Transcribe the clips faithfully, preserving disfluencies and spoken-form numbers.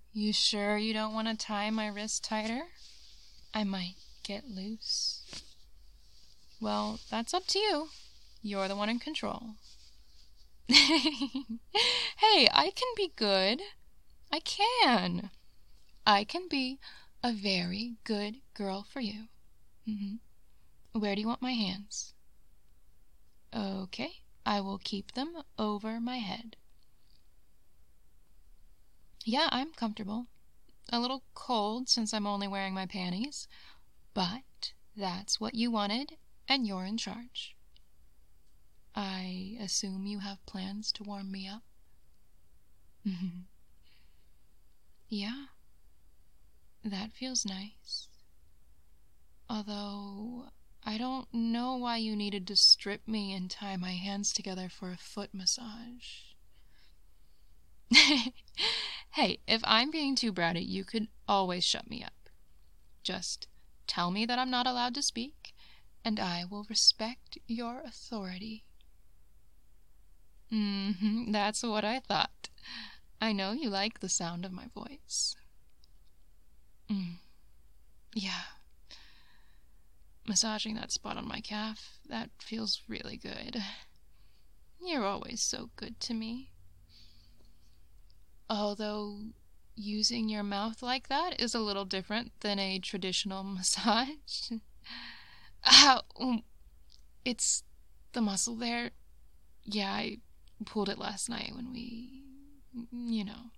You sure you don't want to tie my wrist tighter? I might get loose. Well, that's up to you. You're the one in control. Hey, I can be good. I can. I can be a very good girl for you. Mm-hmm. Where do you want my hands? Okay, I will keep them over my head. Yeah, I'm comfortable. A little cold since I'm only wearing my panties, but that's what you wanted, and you're in charge. I assume you have plans to warm me up? Yeah, that feels nice. Although, I don't know why you needed to strip me and tie my hands together for a foot massage. Hey, if I'm being too bratty, you could always shut me up. Just tell me that I'm not allowed to speak, and I will respect your authority. Mm-hmm, that's what I thought. I know you like the sound of my voice. Mm. Yeah. Massaging that spot on my calf, that feels really good. You're always so good to me. Although, using your mouth like that is a little different than a traditional massage. Ow! It's the muscle there. Yeah, I pulled it last night when we... you know.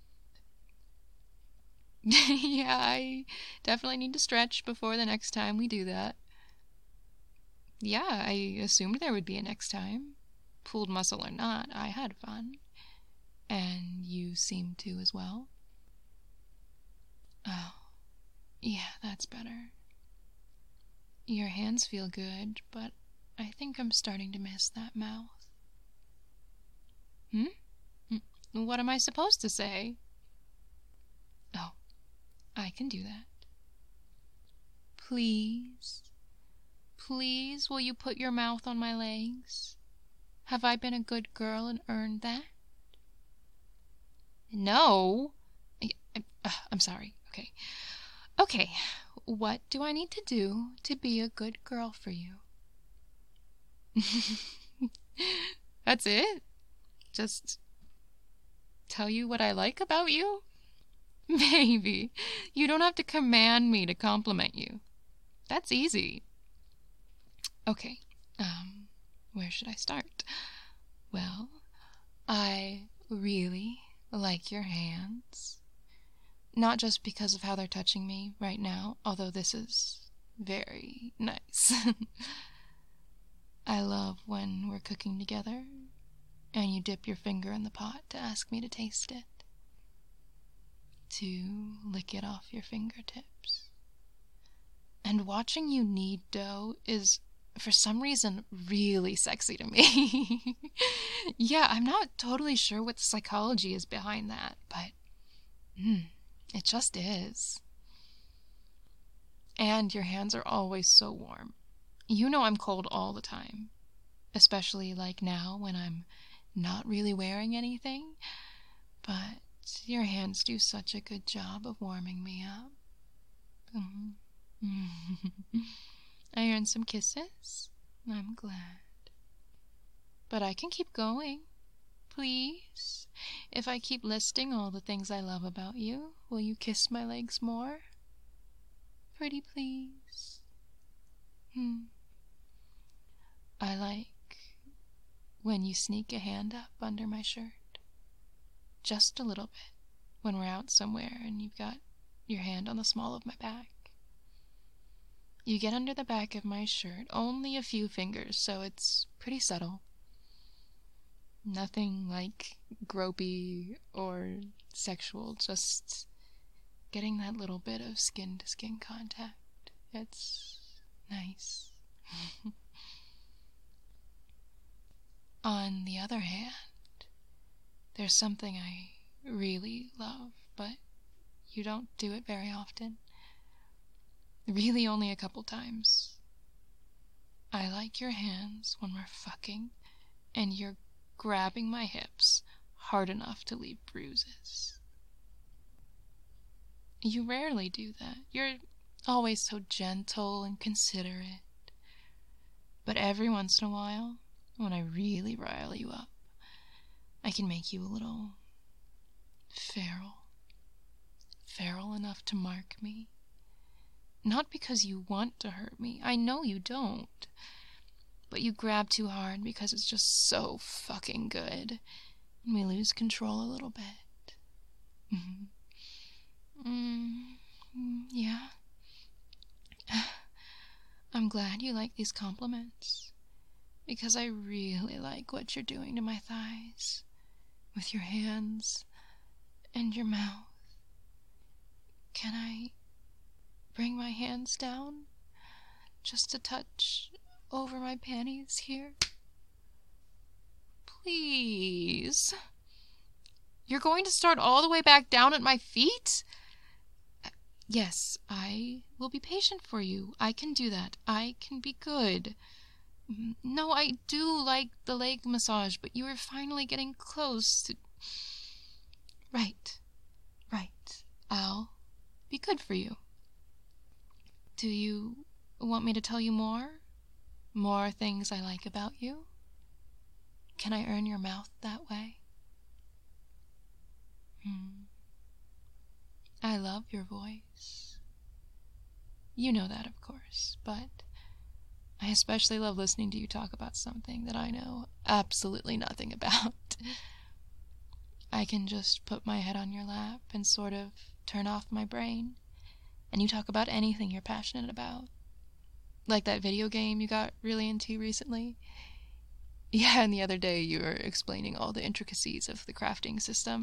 Yeah, I definitely need to stretch before the next time we do that. Yeah, I assumed there would be a next time. Pulled muscle or not, I had fun. And you seem to as well. Oh, yeah, that's better. Your hands feel good, but I think I'm starting to miss that mouth. Hmm? What am I supposed to say? Oh, I can do that. Please, please, will you put your mouth on my legs? Have I been a good girl and earned that? No. I, I, uh, I'm sorry. Okay. Okay. What do I need to do to be a good girl for you? That's it? Just tell you what I like about you? Baby, you don't have to command me to compliment you. That's easy. Okay. Um, where should I start? Well, I really like your hands. Not just because of how they're touching me right now, although this is very nice. I love when we're cooking together and you dip your finger in the pot to ask me to taste it. To lick it off your fingertips. And watching you knead dough is, for some reason, really sexy to me. Yeah, I'm not totally sure what the psychology is behind that, but mm, it just is. And your hands are always so warm. You know I'm cold all the time. Especially like now when I'm not really wearing anything. But your hands do such a good job of warming me up. Mm-hmm. I earned some kisses. I'm glad. But I can keep going. Please? If I keep listing all the things I love about you, will you kiss my legs more? Pretty please. Hmm. I like when you sneak a hand up under my shirt. Just a little bit. When we're out somewhere and you've got your hand on the small of my back. You get under the back of my shirt, only a few fingers, so it's pretty subtle. Nothing like gropey or sexual, just getting that little bit of skin-to-skin contact. It's nice. On the other hand, there's something I really love, but you don't do it very often. Really only a couple times. I like your hands when we're fucking, and you're grabbing my hips hard enough to leave bruises. You rarely do that. You're always so gentle and considerate. But every once in a while, when I really rile you up, I can make you a little feral. Feral enough to mark me. Not because you want to hurt me. I know you don't. But you grab too hard because it's just so fucking good. And we lose control a little bit. Mm-hmm. Mm, yeah. I'm glad you like these compliments. Because I really like what you're doing to my thighs. With your hands and your mouth. Can I bring my hands down? Just a touch over my panties here? Please. You're going to start all the way back down at my feet? Yes, I will be patient for you. I can do that. I can be good. No, I do like the leg massage, but you are finally getting close to... Right. Right. I'll be good for you. Do you want me to tell you more? More things I like about you? Can I earn your mouth that way? Hmm. I love your voice. You know that, of course, but I especially love listening to you talk about something that I know absolutely nothing about. I can just put my head on your lap and sort of turn off my brain, and you talk about anything you're passionate about. Like that video game you got really into recently. Yeah, and the other day you were explaining all the intricacies of the crafting system.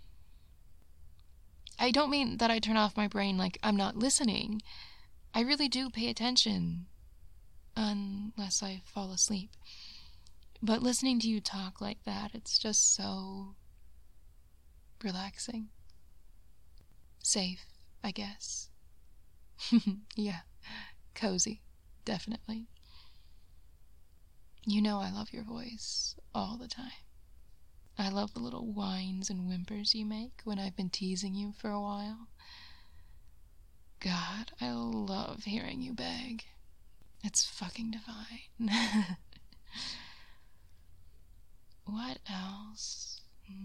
I don't mean that I turn off my brain like I'm not listening. I really do pay attention. Unless I fall asleep. But listening to you talk like that, it's just so relaxing. Safe, I guess. Yeah, cozy, definitely. You know I love your voice all the time. I love the little whines and whimpers you make when I've been teasing you for a while. God, I love hearing you beg. It's fucking divine. What else?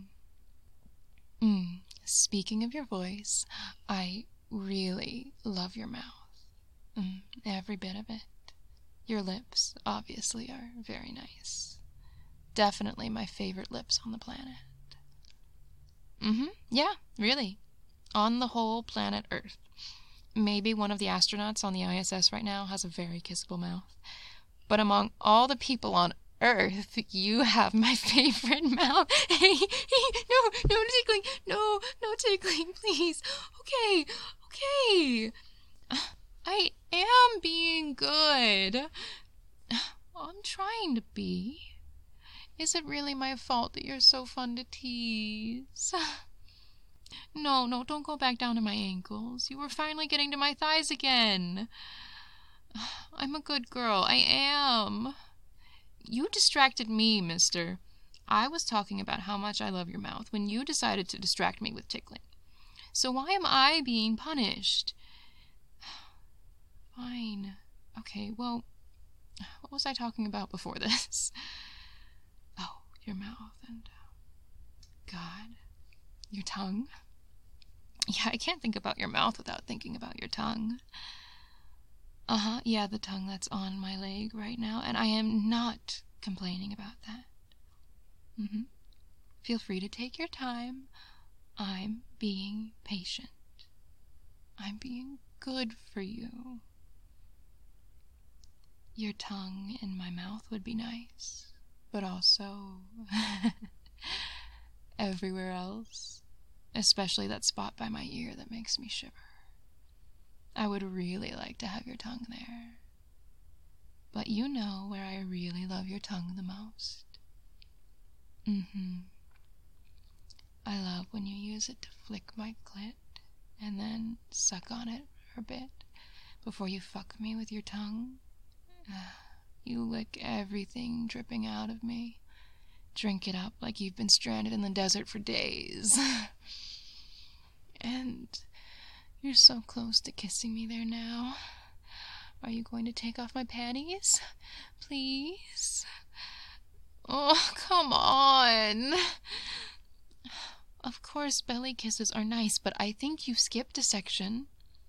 Mm. Speaking of your voice, I really love your mouth. Mm. Every bit of it. Your lips, obviously, are very nice. Definitely my favorite lips on the planet. Mm-hmm. Yeah, really. On the whole planet Earth. Maybe one of the astronauts on the I S S right now has a very kissable mouth. But among all the people on Earth, you have my favorite mouth. Hey, hey, no, no tickling. No, no tickling, please. Okay, okay. I am being good. I'm trying to be. Is it really my fault that you're so fun to tease? No, no, don't go back down to my ankles. You were finally getting to my thighs again. I'm a good girl. I am. You distracted me, mister. I was talking about how much I love your mouth when you decided to distract me with tickling. So why am I being punished? Fine. Okay, well, what was I talking about before this? Oh, your mouth and... God. Your tongue? Yeah, I can't think about your mouth without thinking about your tongue. Uh-huh, yeah, the tongue that's on my leg right now, and I am not complaining about that. Mm-hmm. Feel free to take your time. I'm being patient. I'm being good for you. Your tongue in my mouth would be nice, but also everywhere else, especially that spot by my ear that makes me shiver. I would really like to have your tongue there. But you know where I really love your tongue the most. Mm-hmm. I love when you use it to flick my clit and then suck on it for a bit before you fuck me with your tongue. You lick everything dripping out of me. Drink it up like you've been stranded in the desert for days. And You're so close to kissing me there now. Are you going to take off my panties? Please? Oh, come on. Of course, belly kisses are nice, but I think you skipped a section.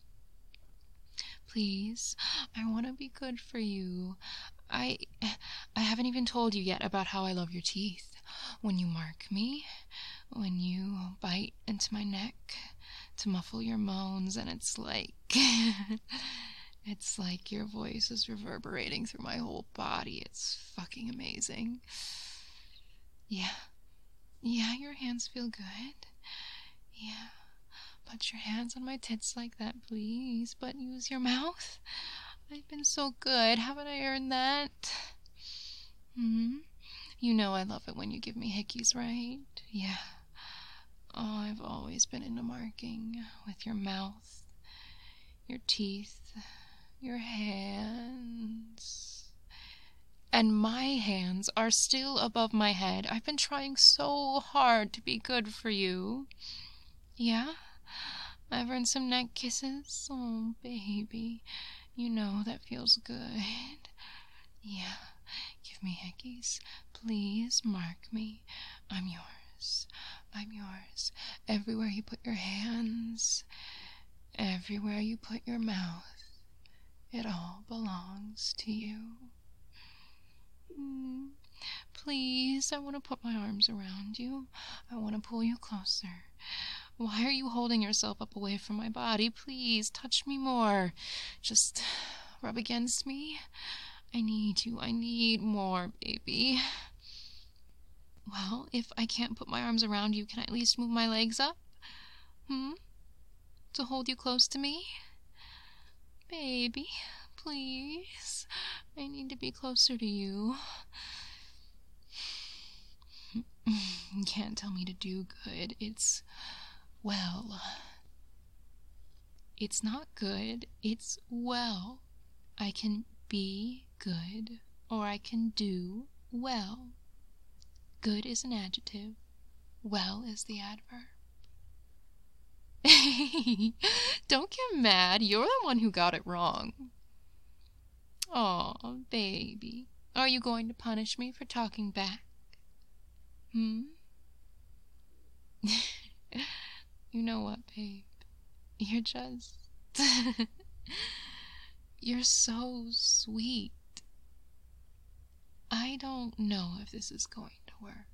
Please, I want to be good for you. I I haven't even told you yet about how I love your teeth. When you mark me, when you bite into my neck to muffle your moans, and it's like... it's like your voice is reverberating through my whole body. It's fucking amazing. Yeah. Yeah, your hands feel good. Yeah. Put your hands on my tits like that, please. But use your mouth. I've been so good. Haven't I earned that? Hmm? You know I love it when you give me hickeys, right? Yeah. Oh, I've always been into marking with your mouth, your teeth, your hands. And my hands are still above my head. I've been trying so hard to be good for you. Yeah? I've earned some neck kisses. Oh, baby. You know that feels good. Yeah. Give me hickeys. Please mark me. I'm yours. I'm yours. Everywhere you put your hands, everywhere you put your mouth, it all belongs to you. Mm. Please, I want to put my arms around you. I want to pull you closer. Why are you holding yourself up away from my body? Please, touch me more. Just rub against me. I need you. I need more, baby. Well, if I can't put my arms around you, can I at least move my legs up? Hmm? To hold you close to me? Baby, please. I need to be closer to you. You can't tell me to do good. It's, well, it's not good. It's well. I can be good, or I can do well. Good is an adjective. Well is the adverb. Don't get mad. You're the one who got it wrong. Aw, baby. Are you going to punish me for talking back? Hmm? You know what, babe? You're just... You're so sweet. I don't know if this is going to work.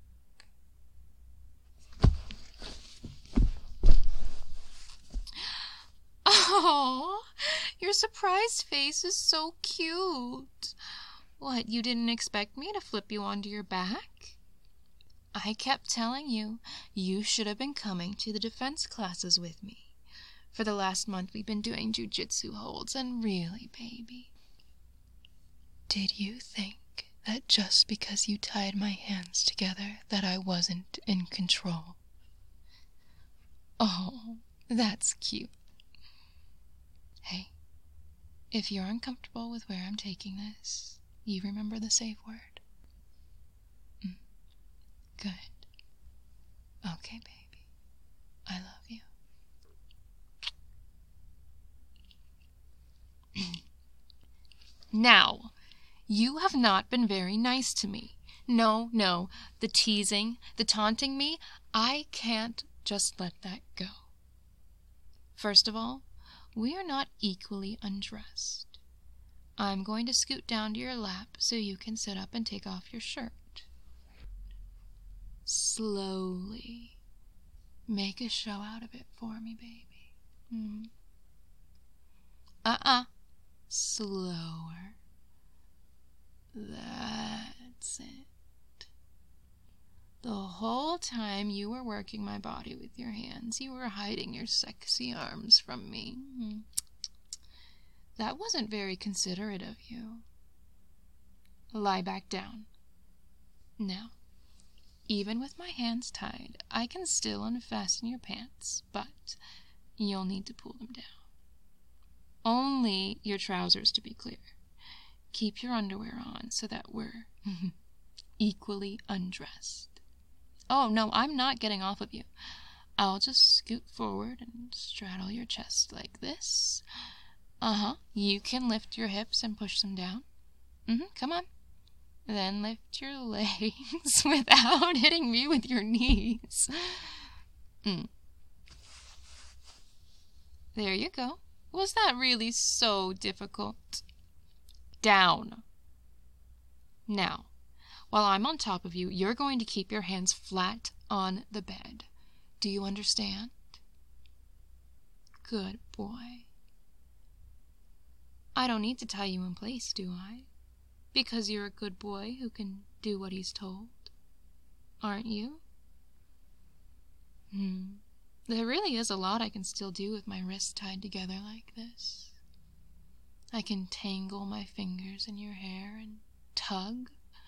Oh, your surprised face is so cute. What, you didn't expect me to flip you onto your back? I kept telling you, you should have been coming to the defense classes with me. For the last month we've been doing jujitsu holds, and really, baby, did you think that just because you tied my hands together that I wasn't in control? Oh, that's cute. Hey, if you're uncomfortable with where I'm taking this, you remember the safe word. Mm. Good. Okay, baby. I love you. Now, you have not been very nice to me. No, no, the teasing, the taunting me, I can't just let that go. First of all, we are not equally undressed. I'm going to scoot down to your lap so you can sit up and take off your shirt. Slowly. Make a show out of it for me, baby. Hmm. Uh-uh. Slower. That's it. The whole time you were working my body with your hands, you were hiding your sexy arms from me. Hmm. That wasn't very considerate of you. Lie back down. Now, even with my hands tied, I can still unfasten your pants, but you'll need to pull them down. Only your trousers, to be clear. Keep your underwear on so that we're equally undressed. Oh, no, I'm not getting off of you. I'll just scoot forward and straddle your chest like this. Uh-huh. You can lift your hips and push them down. Mm-hmm. Come on. Then lift your legs without hitting me with your knees. Mm. There you go. Was that really so difficult? Down. Now, while I'm on top of you, you're going to keep your hands flat on the bed. Do you understand? Good boy. I don't need to tie you in place, do I? Because you're a good boy who can do what he's told. Aren't you? Hmm. There really is a lot I can still do with my wrists tied together like this. I can tangle my fingers in your hair and tug.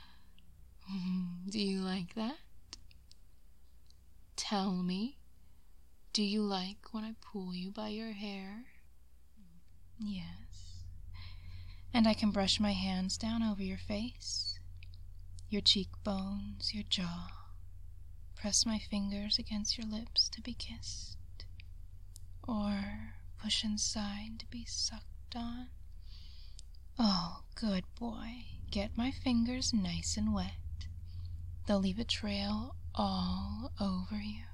Do you like that? Tell me, do you like when I pull you by your hair? Yes. And I can brush my hands down over your face, your cheekbones, your jaw. Press my fingers against your lips to be kissed, or push inside to be sucked on. Oh, good boy. Get my fingers nice and wet. They'll leave a trail all over you.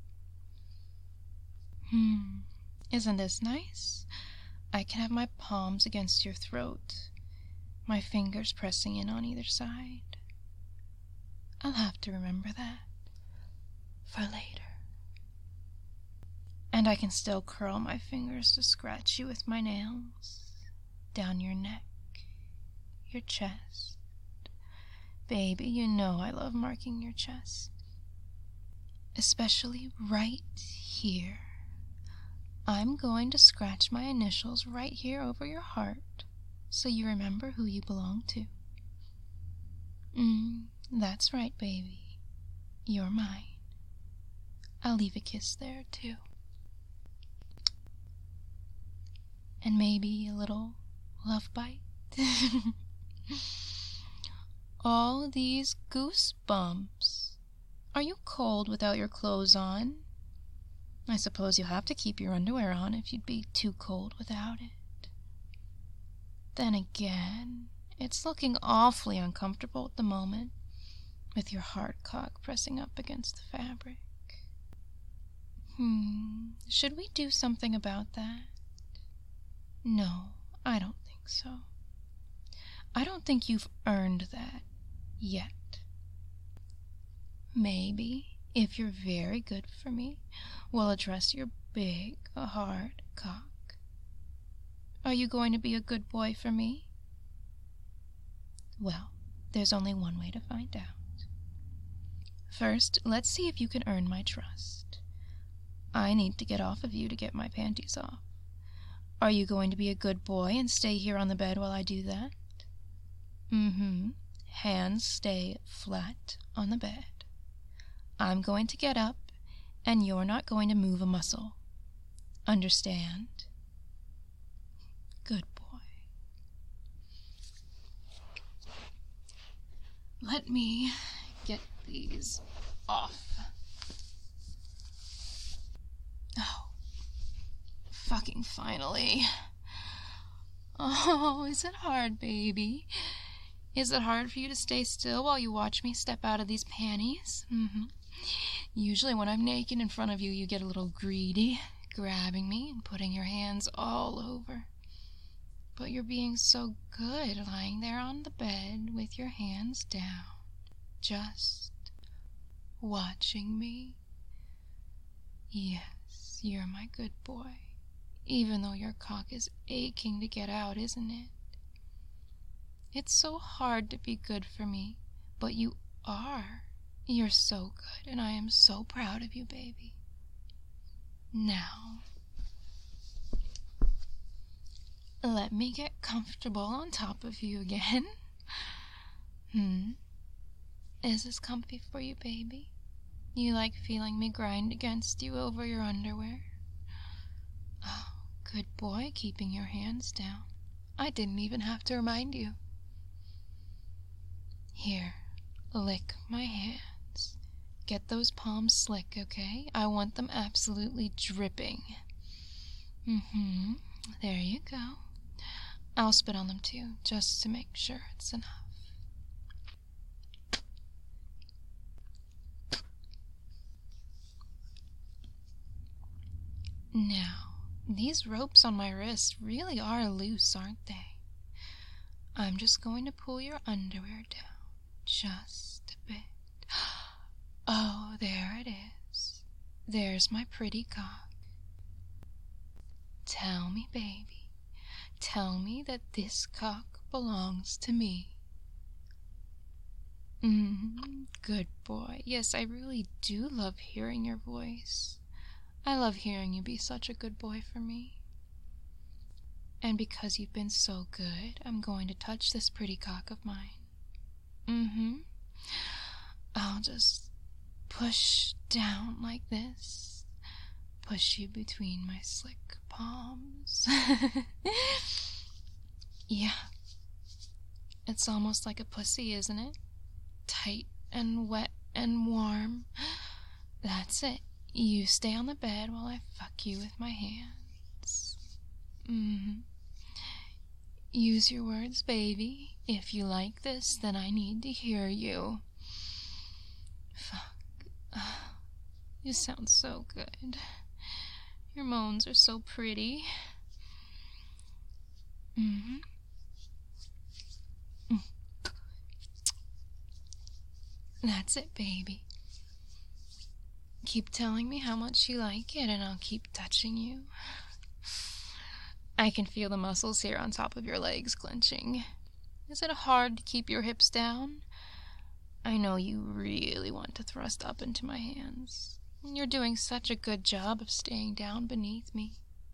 Hmm, isn't this nice? I can have my palms against your throat, my fingers pressing in on either side. I'll have to remember that for later. And I can still curl my fingers to scratch you with my nails, down your neck, your chest. Baby, you know I love marking your chest. Especially right here. I'm going to scratch my initials right here over your heart, so you remember who you belong to. Mm, that's right, baby. You're mine. I'll leave a kiss there, too. And maybe a little love bite. All these goosebumps. Are you cold without your clothes on? I suppose you'll have to keep your underwear on if you'd be too cold without it. Then again, it's looking awfully uncomfortable at the moment, with your hard cock pressing up against the fabric. Hmm, should we do something about that? No, I don't think so. I don't think you've earned that yet. Maybe, if you're very good for me, we'll address your big, hard cock. Are you going to be a good boy for me? Well, there's only one way to find out. First, let's see if you can earn my trust. I need to get off of you to get my panties off. Are you going to be a good boy and stay here on the bed while I do that? Mm-hmm. Hands stay flat on the bed. I'm going to get up, and you're not going to move a muscle. Understand? Good boy. Let me get these off. Oh, fucking finally. Oh, is it hard, baby? Is it hard for you to stay still while you watch me step out of these panties? Mm-hmm. Usually when I'm naked in front of you, you get a little greedy, grabbing me and putting your hands all over. But you're being so good lying there on the bed with your hands down, just watching me. Yes, you're my good boy, even though your cock is aching to get out, isn't it? It's so hard to be good for me, but you are. You're so good, and I am so proud of you, baby. Now, let me get comfortable on top of you again. Hmm? Is this comfy for you, baby? You like feeling me grind against you over your underwear? Oh, good boy, keeping your hands down. I didn't even have to remind you. Here, lick my hands Get those palms slick, okay? I want them absolutely dripping. Mm-hmm. There you go. I'll spit on them too, just to make sure it's enough. Now, these ropes on my wrist really are loose, aren't they? I'm just going to pull your underwear down, just a bit. Oh, there it is. There's my pretty cock. Tell me, baby, tell me that this cock belongs to me. Mm, good boy. Yes, I really do love hearing your voice. I love hearing you be such a good boy for me. And because you've been so good, I'm going to touch this pretty cock of mine. Mm-hmm. I'll just push down like this. Push you between my slick palms. Yeah. It's almost like a pussy, isn't it? Tight and wet and warm. That's it. You stay on the bed while I fuck you with my hands. Mm-hmm. Use your words, baby. If you like this, then I need to hear you. Fuck. Oh, you sound so good. Your moans are so pretty. Mm-hmm. Mm. That's it, baby. Keep telling me how much you like it, and I'll keep touching you. I can feel the muscles here on top of your legs clenching. Is it hard to keep your hips down? I know you really want to thrust up into my hands. You're doing such a good job of staying down beneath me.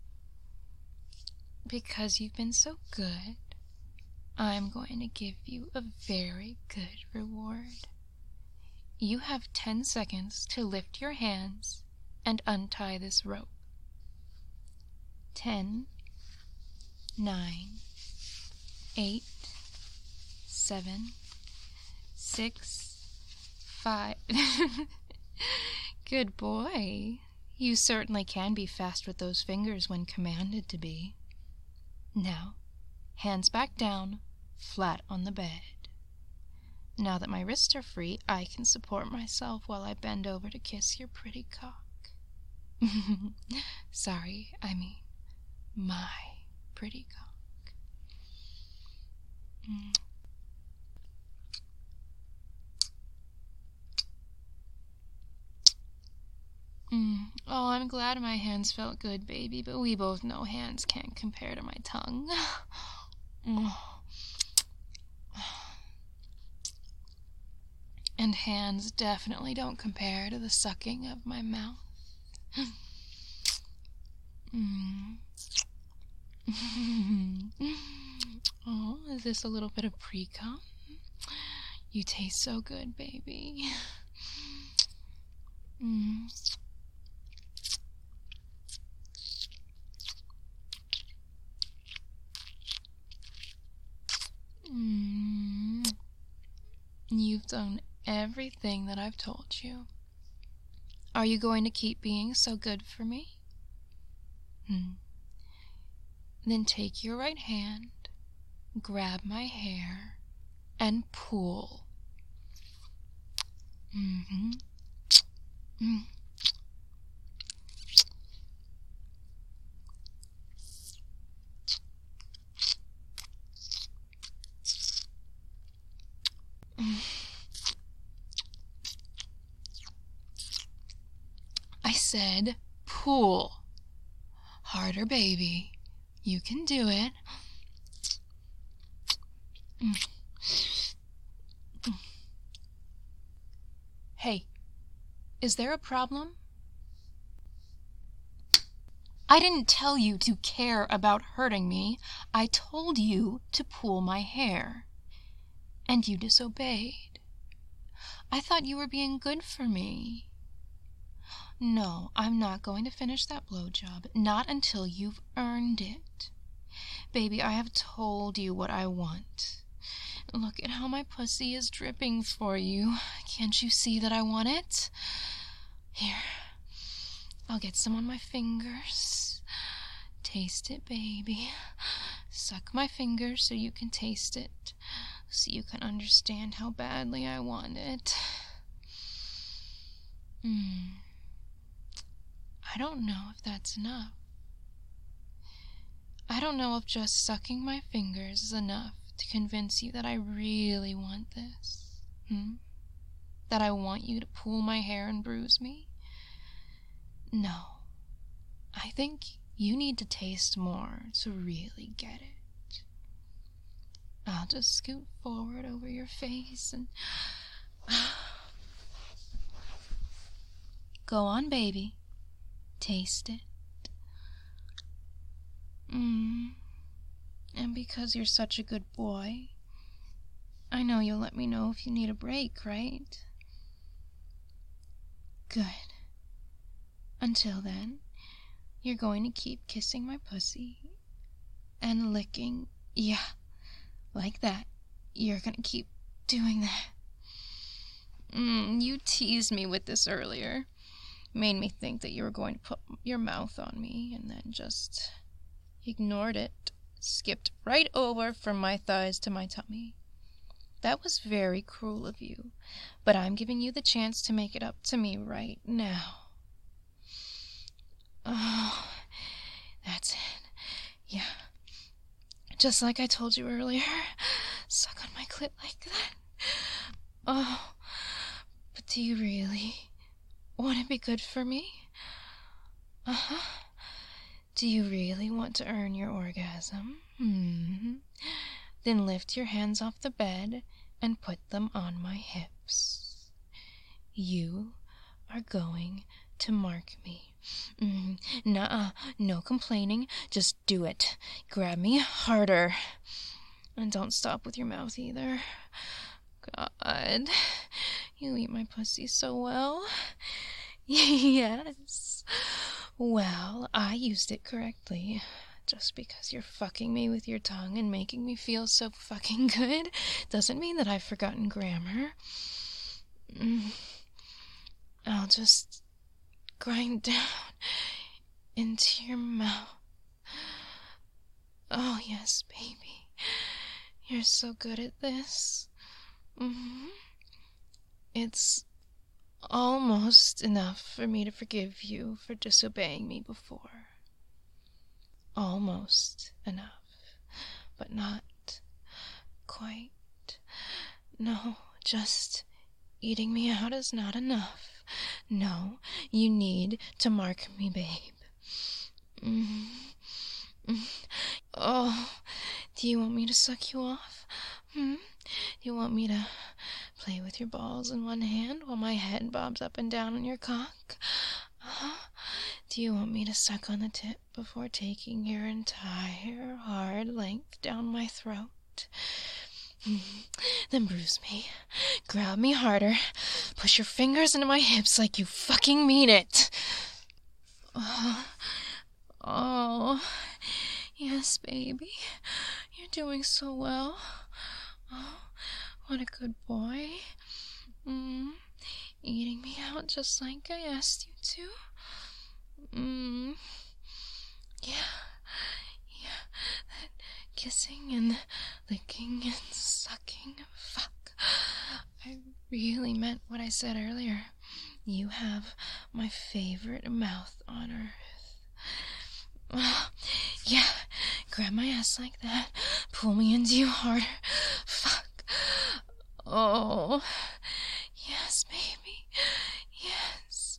Because you've been so good, I'm going to give you a very good reward. You have ten seconds to lift your hands and untie this rope. Ten, nine, eight, seven, six, five. Good boy. You certainly can be fast with those fingers when commanded to be. Now, hands back down, flat on the bed. Now that my wrists are free, I can support myself while I bend over to kiss your pretty cock. Sorry, I mean, my pretty cock. Mm. Mm. Oh, I'm glad my hands felt good, baby, but we both know hands can't compare to my tongue. And hands definitely don't compare to the sucking of my mouth. Mm. Oh, is this a little bit of pre-cum? You taste so good, baby. Mm. Mm. You've done everything that I've told you. Are you going to keep being so good for me? Hmm. Then take your right hand, grab my hair, and pull. Mm-hmm. Mm. I said pull. Harder, baby. You can do it. Mm. Mm. Hey, is there a problem? I didn't tell you to care about hurting me. I told you to pull my hair. And you disobeyed. I thought you were being good for me. No, I'm not going to finish that blowjob, not until you've earned it. Baby, I have told you what I want. Look at how my pussy is dripping for you. Can't you see that I want it? Here, I'll get some on my fingers. Taste it, baby. Suck my fingers so you can taste it, so you can understand how badly I want it. Mm. I don't know if that's enough. I don't know if just sucking my fingers is enough to convince you that I really want this. Hmm? That I want you to pull my hair and bruise me? No. I think you need to taste more to really get it. I'll just scoot forward over your face and... Go on, baby. Taste it. Mm. And because you're such a good boy, I know you'll let me know if you need a break, right? Good. Until then, you're going to keep kissing my pussy and licking. Yeah, like that. You're gonna keep doing that. Mm, you teased me with this earlier. Made me think that you were going to put your mouth on me, and then just ignored it. Skipped right over from my thighs to my tummy. That was very cruel of you, but I'm giving you the chance to make it up to me right now. Oh, that's it. Yeah. Just like I told you earlier. Suck on my clit like that. Oh, but do you really want to be good for me? Uh-huh. Do you really want to earn your orgasm? Hmm. Then lift your hands off the bed and put them on my hips. You are going to mark me. Mm, nuh-uh, no complaining. Just do it. Grab me harder. And don't stop with your mouth either. God, you eat my pussy so well. Yes. Well, I used it correctly. Just because you're fucking me with your tongue and making me feel so fucking good doesn't mean that I've forgotten grammar. Mm. I'll just grind down into your mouth. Oh, yes, baby. You're so good at this. Mm-hmm. It's almost enough for me to forgive you for disobeying me before. Almost enough, but not quite. No, just eating me out is not enough. No, you need to mark me, babe. Mm. Mm. Oh, do you want me to suck you off? Hmm? Do you want me to play with your balls in one hand while my head bobs up and down on your cock? Uh-huh. Do you want me to suck on the tip before taking your entire hard length down my throat? Then bruise me. Grab me harder. Push your fingers into my hips like you fucking mean it. Oh, oh. Yes, baby. You're doing so well. Oh, what a good boy. Mm. Eating me out just like I asked you to. Mm. Yeah. Yeah. That kissing and licking and sucking. Fuck. I really meant what I said earlier. You have my favorite mouth on earth. Oh, yeah. Grab my ass like that. Pull me into you harder. Fuck. Oh. Yes, baby. Yes.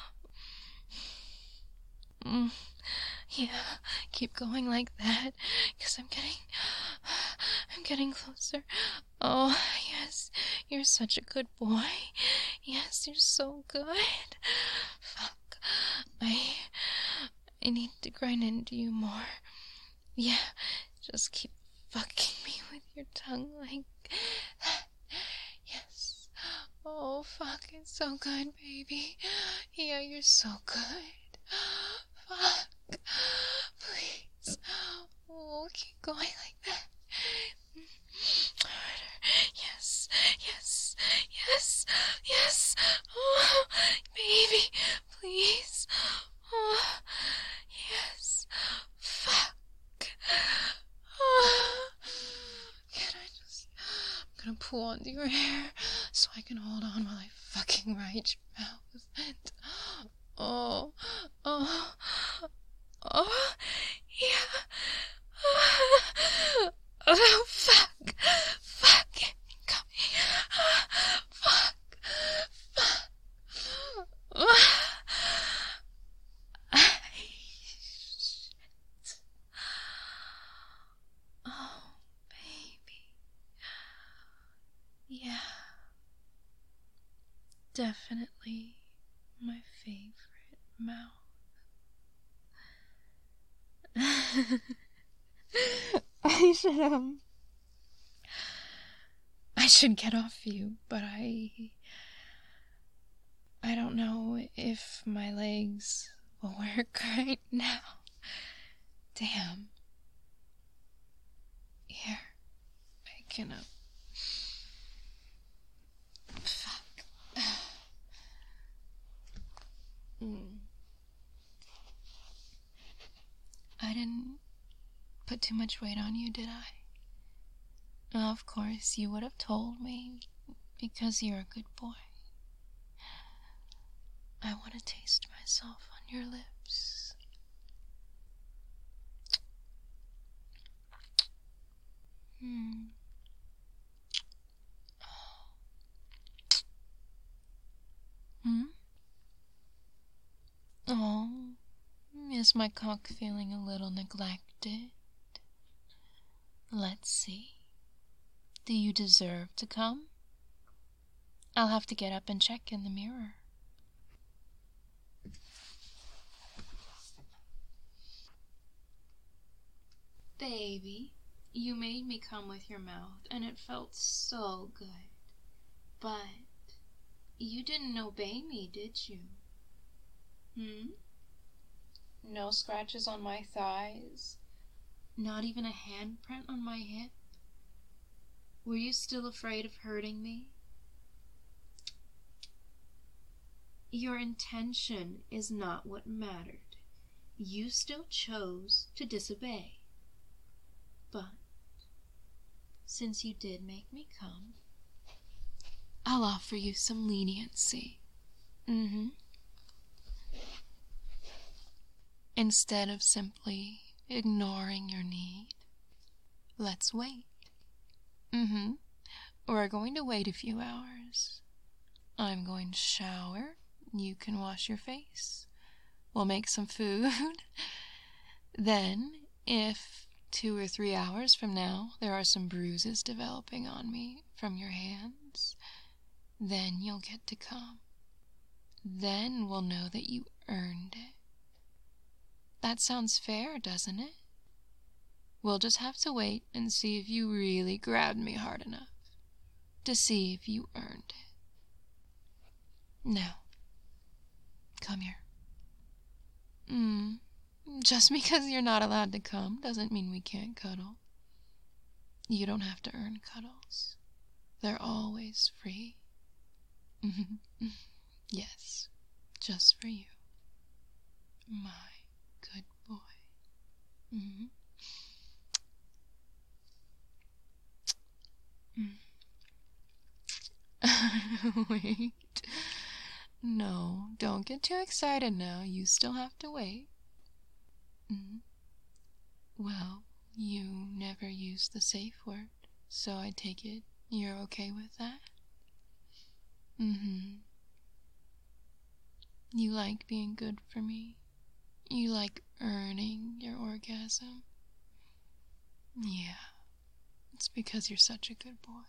Mm. Yeah, keep going like that, because I'm getting, I'm getting closer. Oh, yes, you're such a good boy. Yes, you're so good. Fuck. I, I need to grind into you more. Yeah, just keep fucking me with your tongue like that. Yes. Oh, fuck, it's so good, baby. Yeah, you're so good. Fuck. Please. Oh, keep going like that. Harder. pull under your hair so I can hold on while I fucking ride your mouth. And, oh, oh, oh, yeah. Oh, fuck, fuck, come here. Fuck, fuck. Oh, baby. Yeah. Definitely my favorite mouth. I should, um... I should get off you, but I... I don't know if my legs will work right now. Damn. Here. I can, uh... Fuck. mm. I didn't put too much weight on you, did I? Of course, you would have told me, because you're a good boy. I want to taste myself on your lips. Hmm. Hmm? Oh, is my cock feeling a little neglected? Let's see. Do you deserve to come? I'll have to get up and check in the mirror. Baby, you made me come with your mouth, and it felt so good. But you didn't obey me, did you? Hmm? No scratches on my thighs? Not even a handprint on my hip? Were you still afraid of hurting me? Your intention is not what mattered. You still chose to disobey. But since you did make me come, I'll offer you some leniency. Mm-hmm. Instead of simply ignoring your need, let's wait. Mm-hmm. We're going to wait a few hours. I'm going to shower. You can wash your face. We'll make some food. Then, if two or three hours from now there are some bruises developing on me from your hands, then you'll get to come. Then we'll know that you earned it. That sounds fair, doesn't it? We'll just have to wait and see if you really grabbed me hard enough to see if you earned it. Now, come here. Mm. Just because you're not allowed to come doesn't mean we can't cuddle. You don't have to earn cuddles. They're always free. Yes, just for you. My good boy. Mm-hmm. Mm. Wait. No, don't get too excited now. You still have to wait. Mm. Well, you never used the safe word, so I take it you're okay with that? Mm-hmm. You like being good for me. You like earning your orgasm. Yeah, it's because you're such a good boy.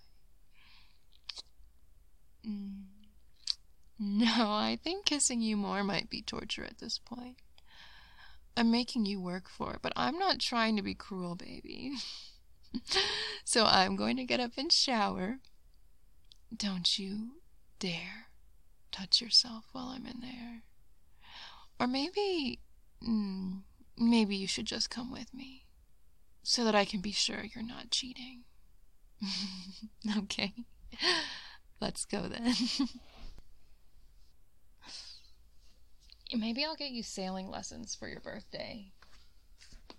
Mm. No, I think kissing you more might be torture at this point. I'm making you work for it, but I'm not trying to be cruel, baby. So I'm going to get up and shower. Don't you dare touch yourself while I'm in there. Or maybe, mm, maybe you should just come with me, so that I can be sure you're not cheating. Okay, let's go then. Maybe I'll get you sailing lessons for your birthday.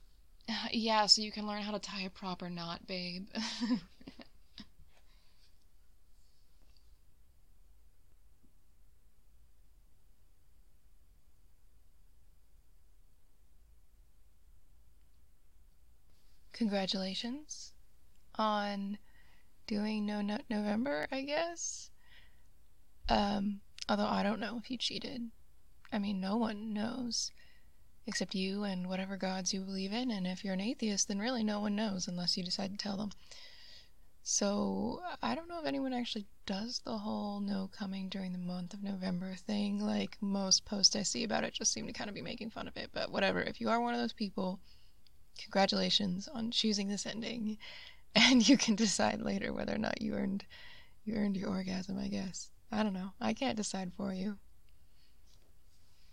Uh, yeah, so you can learn how to tie a proper knot, babe. congratulations on doing No Nut November, I guess. Um, although I don't know if you cheated. I mean, no one knows. Except you and whatever gods you believe in, and if you're an atheist, then really no one knows unless you decide to tell them. So, I don't know if anyone actually does the whole no coming during the month of November thing. Like, most posts I see about it just seem to kind of be making fun of it, but whatever. If you are one of those people, congratulations on choosing this ending, and you can decide later whether or not you earned you earned your orgasm, I guess. I don't know. I can't decide for you.